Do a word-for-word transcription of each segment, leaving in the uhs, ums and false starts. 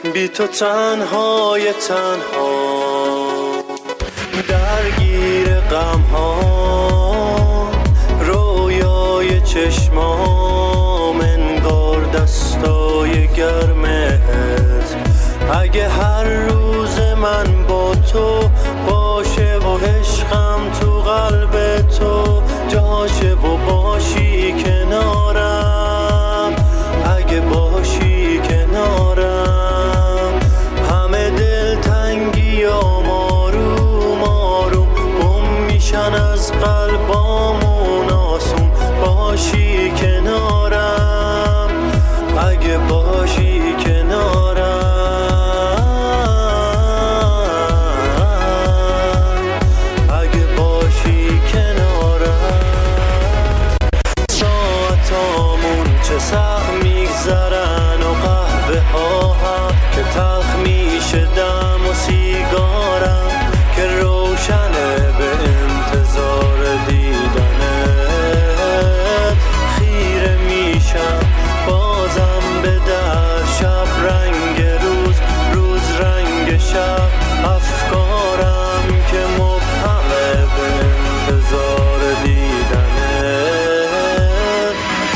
بی تو تنهای تنها درگیر غم ها، رویای چشمام انگار دستای گرمت. اگه هر روز من با تو باشه و عشقم تو قلب تو جاشه و باشی کنارم، اگه باشی کنارم، همه دلتنگی آروم آروم گم میشن از قلبامون آسون. باشی کنارم، اگه باشی کنارم، اگه باشی کنارم. ساعتامون چه سخت میگذرن و قهوه ها هم که تلخ میشه، دم و سیگارم که روشنه به انتظار دیدنت. خیره میشم بازم به در شب، رنگ روز روز رنگ شب، افکارم که مبهمه به انتظار دیدنت.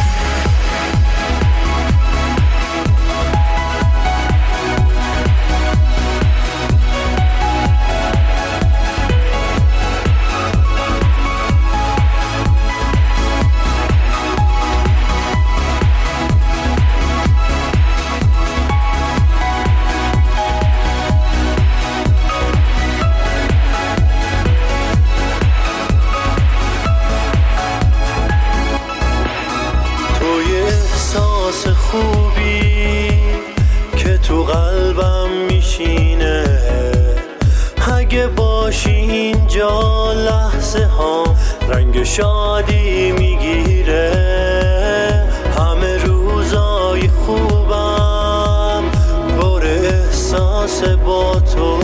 احساس خوبی که تو قلبم میشینه، اگه باشی اینجا لحظه ها رنگ شادی میگیره. همه روزای خوبم پر احساس با تو،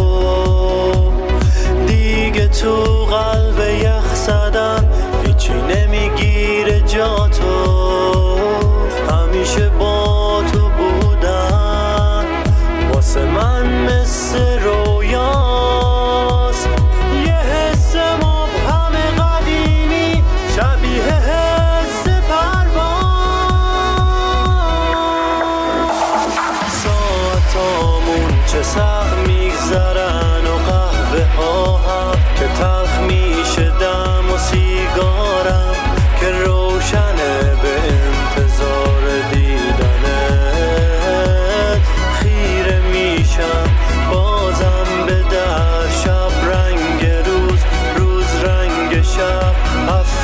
دیگه تو قلب یخ زدم هیچی نمیگیره جا تو. همیشه با تو بودن واسه من مثل رویاست، یه حس مبهم قدیمی شبیه حس پرواز. ساعتامون چه سخت میگذرن و قهوه ها هم که تلخ میشه، دم و سیگارم که روشنه به انتظار دیدنت. خیره میشم بازم به در شب، رنگ روز روز رنگ شب،